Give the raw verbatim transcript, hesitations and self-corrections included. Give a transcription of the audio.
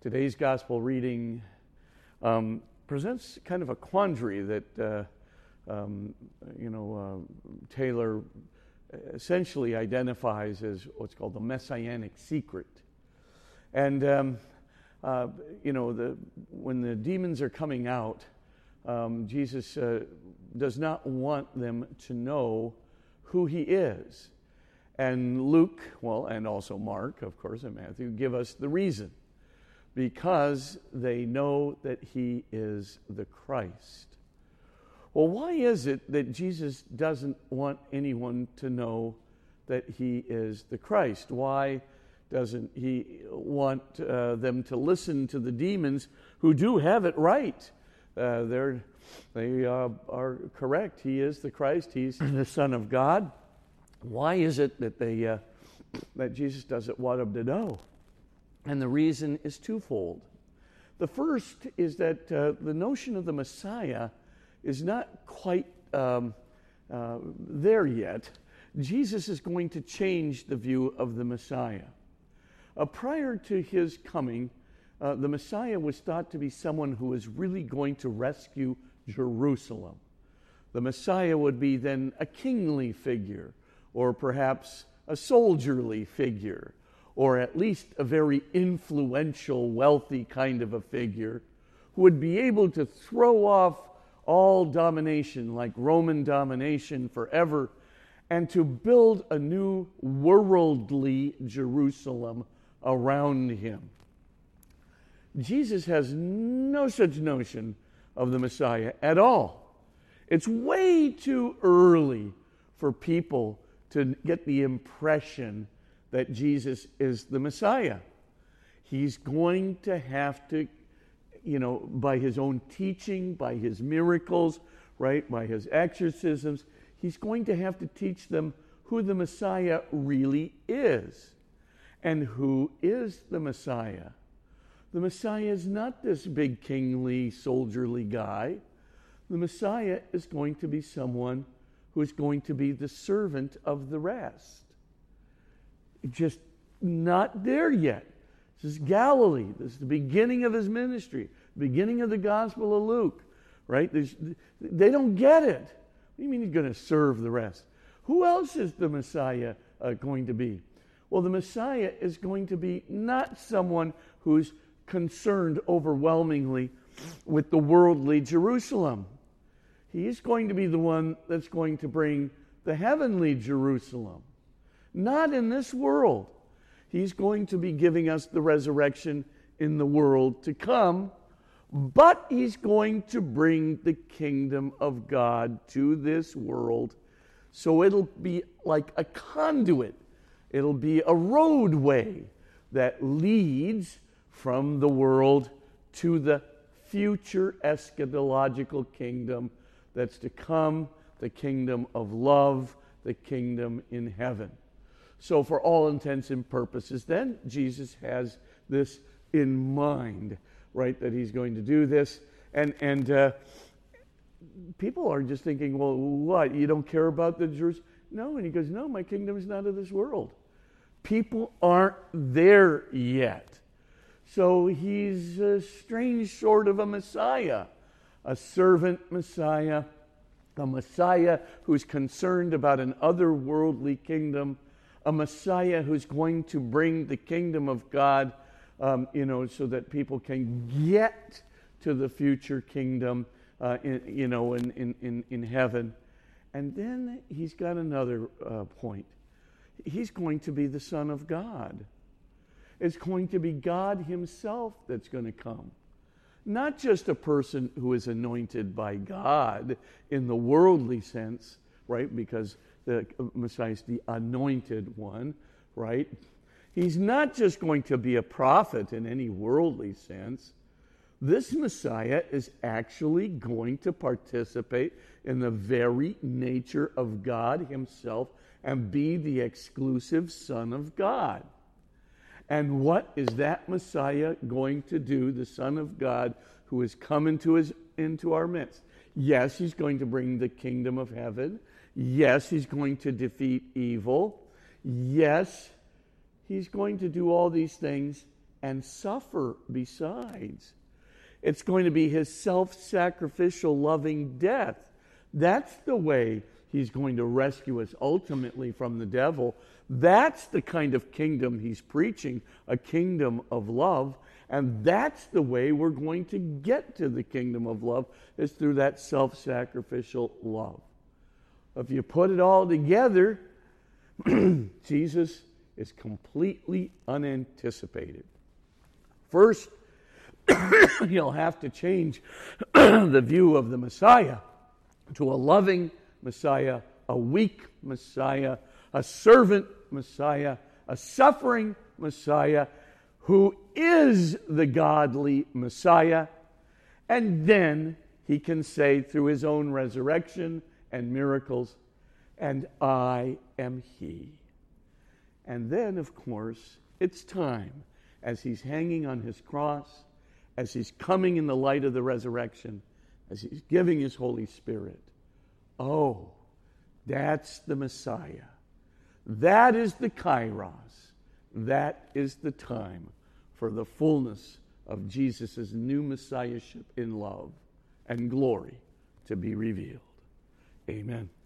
Today's gospel reading um, presents kind of a quandary that, uh, um, you know, uh, Taylor essentially identifies as what's called the messianic secret. And, um, uh, you know, the, when the demons are coming out, um, Jesus uh, does not want them to know who he is. And Luke, well, and also Mark, of course, and Matthew, give us the reason. Because they know that he is the Christ. Well, why is it that Jesus doesn't want anyone to know that he is the Christ? Why doesn't he want uh, them to listen to the demons who do have it right? Uh, they're, they uh, are correct. He is the Christ. He's the Son of God. Why is it that they uh, that Jesus doesn't want them to know? And the reason is twofold. The first is that uh, the notion of the Messiah is not quite um, uh, there yet. Jesus is going to change the view of the Messiah. Uh, prior to his coming, uh, the Messiah was thought to be someone who was really going to rescue Jerusalem. The Messiah would be then a kingly figure, or perhaps a soldierly figure, or at least a very influential, wealthy kind of a figure who would be able to throw off all domination, like Roman domination forever, and to build a new worldly Jerusalem around him. Jesus has no such notion of the Messiah at all. It's way too early for people to get the impression that Jesus is the Messiah. He's going to have to, you know, by his own teaching, by his miracles, right, by his exorcisms, he's going to have to teach them who the Messiah really is. And who is the Messiah? The Messiah is not this big kingly, soldierly guy. The Messiah is going to be someone who is going to be the servant of the rest. Just not there yet. This is Galilee. This is the beginning of his ministry, beginning of the Gospel of Luke, right? There's, they don't get it. What do you mean he's going to serve the rest? Who else is the Messiah uh, going to be? Well, the Messiah is going to be not someone who's concerned overwhelmingly with the worldly Jerusalem. He is going to be the one that's going to bring the heavenly Jerusalem. Not in this world. He's going to be giving us the resurrection in the world to come, but he's going to bring the kingdom of God to this world. So it'll be like a conduit. It'll be a roadway that leads from the world to the future eschatological kingdom that's to come, the kingdom of love, the kingdom in heaven. So for all intents and purposes, then, Jesus has this in mind, right, that he's going to do this. And and uh, people are just thinking, well, what, you don't care about the Jews? No, and he goes, no, my kingdom is not of this world. People aren't there yet. So he's a strange sort of a Messiah, a servant Messiah, a Messiah who's concerned about an otherworldly kingdom, a Messiah who's going to bring the kingdom of God, um, you know, so that people can get to the future kingdom, uh, in, you know, in, in, in, in heaven. And then he's got another uh, point. He's going to be the Son of God. It's going to be God himself that's going to come. Not just a person who is anointed by God in the worldly sense, right, because the Messiah is the anointed one, right? He's not just going to be a prophet in any worldly sense. This Messiah is actually going to participate in the very nature of God himself and be the exclusive Son of God. And what is that Messiah going to do, the Son of God, who has come into his into our midst? Yes, he's going to bring the kingdom of heaven. Yes, he's going to defeat evil. Yes, he's going to do all these things, and suffer besides. It's going to be his self-sacrificial loving death. That's the way he's going to rescue us ultimately from the devil. That's the kind of kingdom he's preaching, a kingdom of love. And that's the way we're going to get to the kingdom of love, is through that self-sacrificial love. If you put it all together, Jesus is completely unanticipated. First, he'll have to change the view of the Messiah to a loving Messiah, a weak Messiah, a servant Messiah, a suffering Messiah who is the godly Messiah. And then he can say through his own resurrection and miracles, "And I am he." And then, of course, it's time, as he's hanging on his cross, as he's coming in the light of the resurrection, as he's giving his Holy Spirit. Oh, that's the Messiah. That is the Kairos. That is the time for the fullness of Jesus' new Messiahship in love and glory to be revealed. Amen.